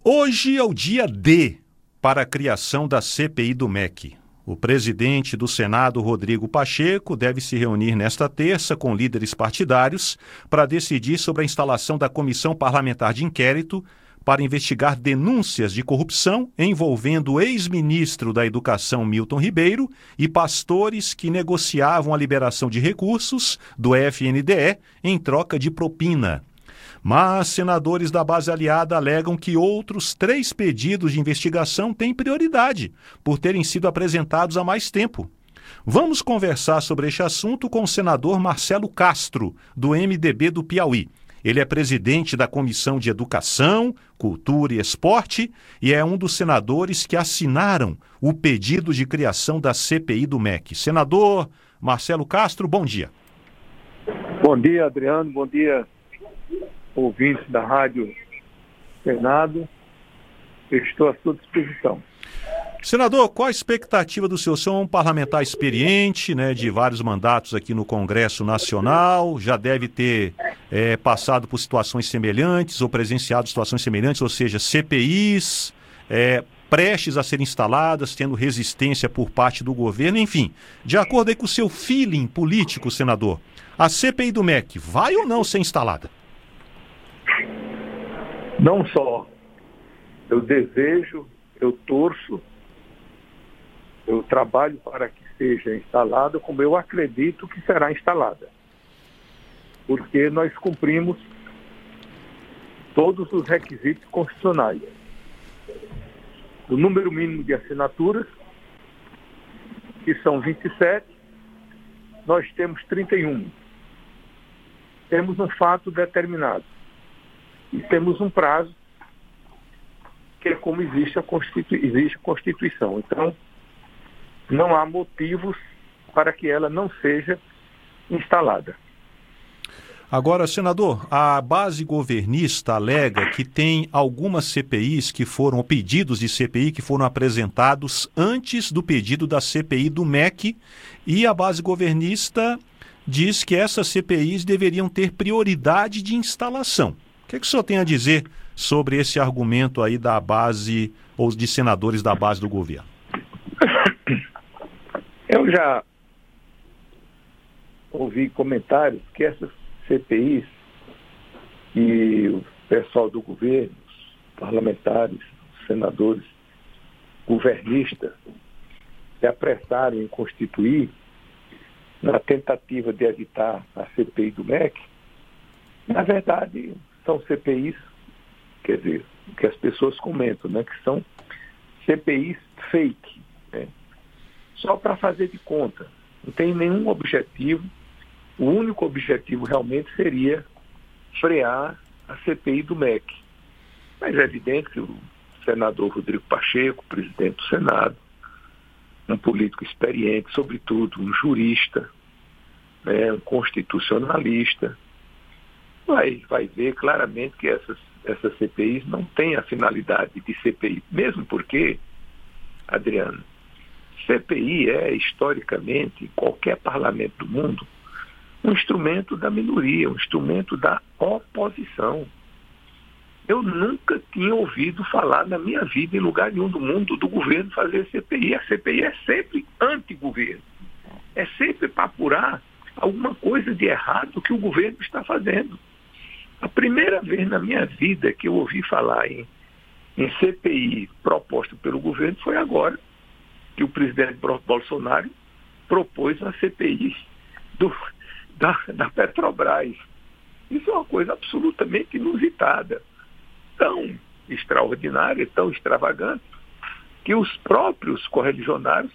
Hoje é o dia D para a criação da CPI do MEC. O presidente do Senado, Rodrigo Pacheco, deve se reunir nesta terça com líderes partidários para decidir sobre a instalação da Comissão Parlamentar de Inquérito para investigar denúncias de corrupção envolvendo o ex-ministro da Educação, Milton Ribeiro, e pastores que negociavam a liberação de recursos do FNDE em troca de propina. Mas senadores da base aliada alegam que outros 3 pedidos de investigação têm prioridade, por terem sido apresentados há mais tempo. Vamos conversar sobre este assunto com o senador Marcelo Castro, do MDB do Piauí. Ele é presidente da Comissão de Educação, Cultura e Esporte e é um dos senadores que assinaram o pedido de criação da CPI do MEC. Senador Marcelo Castro, bom dia. Bom dia, Adriano. Bom dia, ouvintes da Rádio Senado. Eu estou à sua disposição. Senador, qual a expectativa do senhor? O senhor é um parlamentar experiente, de vários mandatos aqui no Congresso Nacional, já deve ter passado por situações semelhantes ou presenciado situações semelhantes, ou seja, CPIs prestes a serem instaladas, tendo resistência por parte do governo, enfim. De acordo aí com o seu feeling político, senador, a CPI do MEC vai ou não ser instalada? Não só eu desejo, eu torço, eu trabalho para que seja instalada, como eu acredito que será instalada. Porque nós cumprimos todos os requisitos constitucionais. O número mínimo de assinaturas, que são 27, nós temos 31. Temos um fato determinado. E temos um prazo, que é como existe a Constituição. Então, não há motivos para que ela não seja instalada. Agora, senador, a base governista alega que tem algumas CPIs que foram, pedidos de CPI que foram apresentados antes do pedido da CPI do MEC, e a base governista diz que essas CPIs deveriam ter prioridade de instalação. O que o senhor tem a dizer sobre esse argumento aí da base, ou de senadores da base do governo? Eu já ouvi comentários que essas CPIs e o pessoal do governo, os parlamentares, os senadores, governistas, se apressaram em constituir na tentativa de evitar a CPI do MEC. Na verdade, são CPIs, quer dizer, que as pessoas comentam, que são CPIs fake, só para fazer de conta. Não tem nenhum objetivo. O único objetivo realmente seria frear a CPI do MEC. Mas é evidente que o senador Rodrigo Pacheco, presidente do Senado, um político experiente, sobretudo um jurista, um constitucionalista, vai ver claramente que essas CPIs não têm a finalidade de CPI. Mesmo porque, Adriano, CPI é, historicamente, em qualquer parlamento do mundo, um instrumento da minoria, um instrumento da oposição. Eu nunca tinha ouvido falar na minha vida, em lugar nenhum do mundo, do governo fazer CPI. A CPI é sempre anti-governo. É sempre para apurar alguma coisa de errado que o governo está fazendo. A primeira vez na minha vida que eu ouvi falar em CPI proposta pelo governo foi agora, que o presidente Bolsonaro propôs uma CPI da Petrobras. Isso é uma coisa absolutamente inusitada, tão extraordinária, tão extravagante, que os próprios correligionários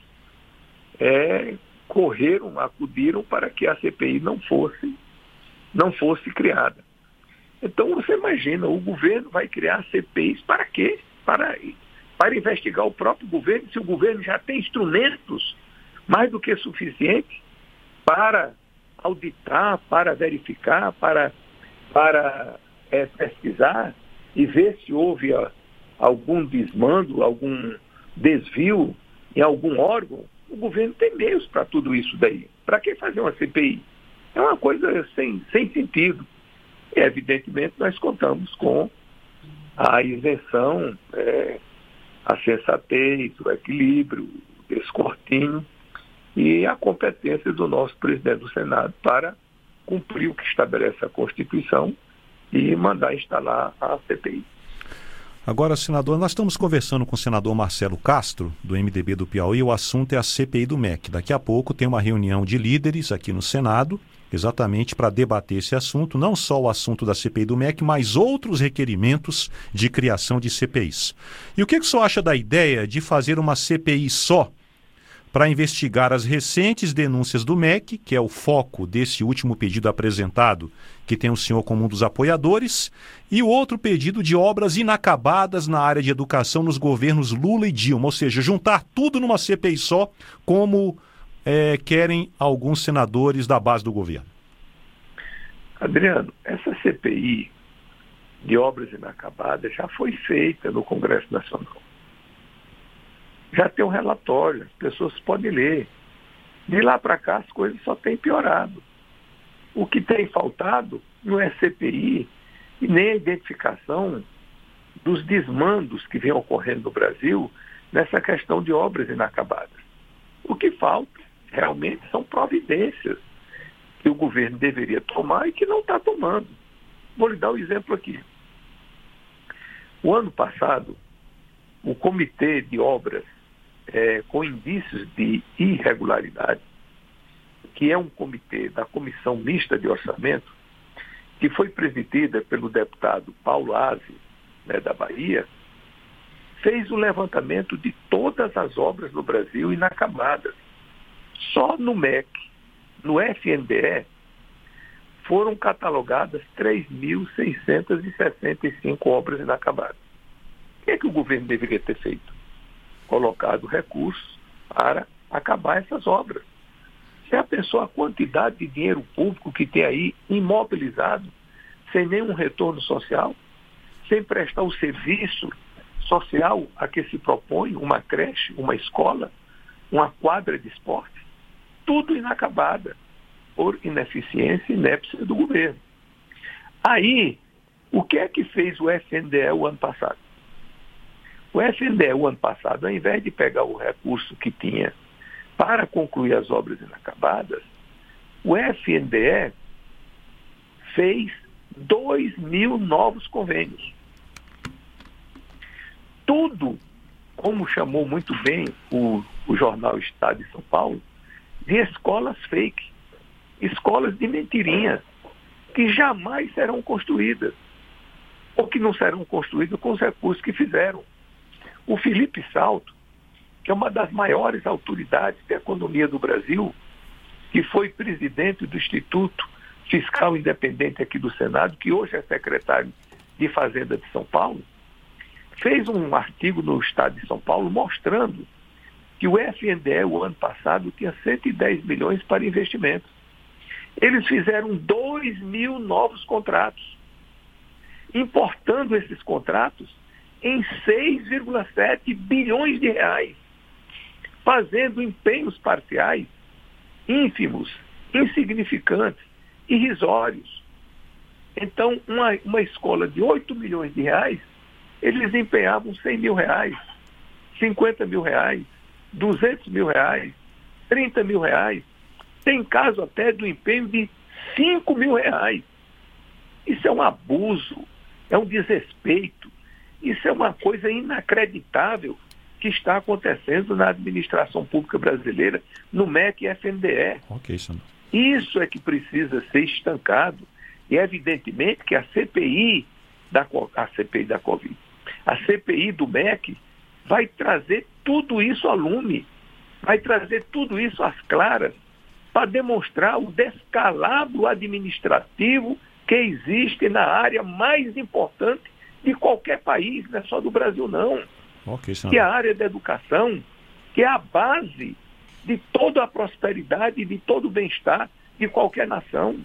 acudiram para que a CPI não fosse criada. Então você imagina, o governo vai criar CPIs para quê? Para investigar o próprio governo, se o governo já tem instrumentos mais do que suficientes para auditar, para verificar, para pesquisar e ver se houve algum desmando, algum desvio em algum órgão. O governo tem meios para tudo isso daí. Para que fazer uma CPI? É uma coisa sem sentido. E, evidentemente, nós contamos com a isenção, a sensatez, o equilíbrio, o descortinho e a competência do nosso presidente do Senado para cumprir o que estabelece a Constituição e mandar instalar a CPI. Agora, senador, nós estamos conversando com o senador Marcelo Castro, do MDB do Piauí, o assunto é a CPI do MEC. Daqui a pouco tem uma reunião de líderes aqui no Senado, exatamente para debater esse assunto, não só o assunto da CPI do MEC, mas outros requerimentos de criação de CPIs. E o que o senhor acha da ideia de fazer uma CPI só para investigar as recentes denúncias do MEC, que é o foco desse último pedido apresentado, que tem o senhor como um dos apoiadores, e o outro pedido de obras inacabadas na área de educação nos governos Lula e Dilma, ou seja, juntar tudo numa CPI só, como querem alguns senadores da base do governo? Adriano, essa CPI de obras inacabadas já foi feita no Congresso Nacional. Já tem um relatório, as pessoas podem ler. De lá para cá as coisas só têm piorado. O que tem faltado não é CPI e nem a identificação dos desmandos que vem ocorrendo no Brasil nessa questão de obras inacabadas. O que falta realmente são providências que o governo deveria tomar e que não está tomando. Vou lhe dar um exemplo aqui. O ano passado, o Comitê de Obras com indícios de irregularidade, que é um comitê da Comissão Mista de Orçamento, que foi presidida pelo deputado Paulo Aze, da Bahia, fez o levantamento de todas as obras no Brasil inacabadas. Só no MEC, no FNDE, foram catalogadas 3.665 obras inacabadas. O que o governo deveria ter feito? Colocado recursos para acabar essas obras. Você já pensou a quantidade de dinheiro público que tem aí imobilizado, sem nenhum retorno social, sem prestar o serviço social a que se propõe, uma creche, uma escola, uma quadra de esporte? Tudo inacabada por ineficiência e inépcia do governo. Aí, o que é que fez o FNDE o ano passado? O FNDE, o ano passado, ao invés de pegar o recurso que tinha para concluir as obras inacabadas, o FNDE fez 2.000 novos convênios. Tudo, como chamou muito bem o jornal Estado de São Paulo, de escolas fake, escolas de mentirinha, que jamais serão construídas, ou que não serão construídas com os recursos que fizeram. O Felipe Salto, que é uma das maiores autoridades da economia do Brasil, que foi presidente do Instituto Fiscal Independente aqui do Senado, que hoje é secretário de Fazenda de São Paulo, fez um artigo no Estado de São Paulo mostrando que o FNDE, o ano passado, tinha 110 milhões para investimentos. Eles fizeram 2.000 novos contratos, importando esses contratos em 6,7 bilhões de reais, fazendo empenhos parciais ínfimos, insignificantes, irrisórios. Então, uma escola de 8 milhões de reais, eles empenhavam 100 mil reais, 50 mil reais, 200 mil reais, 30 mil reais. Tem caso até do empenho de 5 mil reais. Isso é um abuso, é um desrespeito. Isso é uma coisa inacreditável que está acontecendo na administração pública brasileira, no MEC e FNDE. Ok, senador. Isso é que precisa ser estancado. E evidentemente que a CPI da Covid, a CPI do MEC, vai trazer tudo isso a lume, vai trazer tudo isso às claras, para demonstrar o descalabro administrativo que existe na área mais importante de qualquer país, não é só do Brasil não, que é a área da educação, que é a base de toda a prosperidade e de todo o bem-estar de qualquer nação.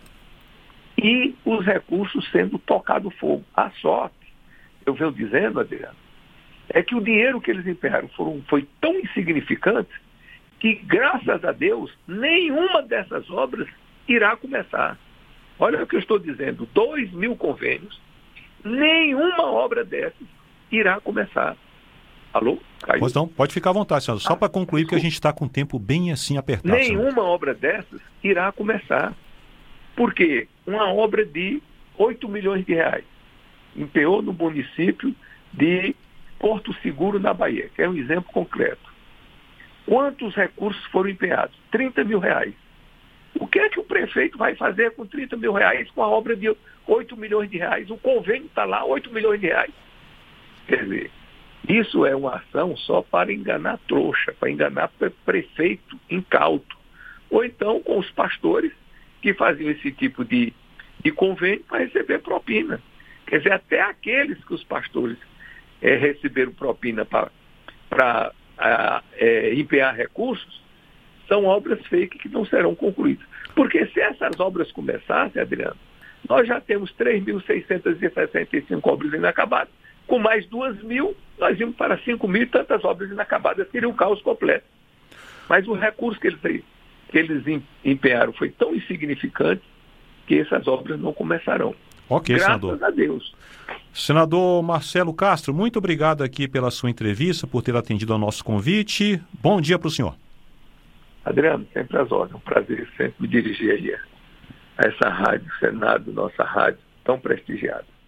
E os recursos sendo tocados fogo. A sorte, eu venho dizendo, Adriano, é que o dinheiro que eles empenharam foi tão insignificante que, graças a Deus, nenhuma dessas obras irá começar. Olha o que eu estou dizendo, 2.000 convênios, nenhuma obra dessas irá começar. Alô? Caiu? Pois não, pode ficar à vontade, senador. Só para concluir, porque a gente está com o tempo bem assim apertado. Nenhuma obra dessas irá começar. Por quê? Uma obra de 8 milhões de reais empenhou no município de Porto Seguro, na Bahia, que é um exemplo concreto. Quantos recursos foram empenhados? 30 mil reais. O que é que o prefeito vai fazer com 30 mil reais com a obra de 8 milhões de reais? O convênio está lá, 8 milhões de reais. Quer dizer, isso é uma ação só para enganar trouxa, para enganar prefeito incauto. Ou então com os pastores que faziam esse tipo de convênio para receber propina. Quer dizer, até aqueles que os pastores receberam propina para empenhar recursos, são obras fake que não serão concluídas. Porque se essas obras começassem, Adriano, nós já temos 3.665 obras inacabadas. Com mais 2.000, nós íamos para 5.000 e tantas obras inacabadas. Seria um caos completo. Mas o recurso que eles empenharam foi tão insignificante que essas obras não começarão. Ok, graças senador. a Deus. Senador Marcelo Castro, muito obrigado aqui pela sua entrevista, por ter atendido ao nosso convite. Bom dia para o senhor. Adriano, sempre às ordens. É um prazer sempre me dirigir aí a essa rádio, Senado, nossa rádio, tão prestigiada.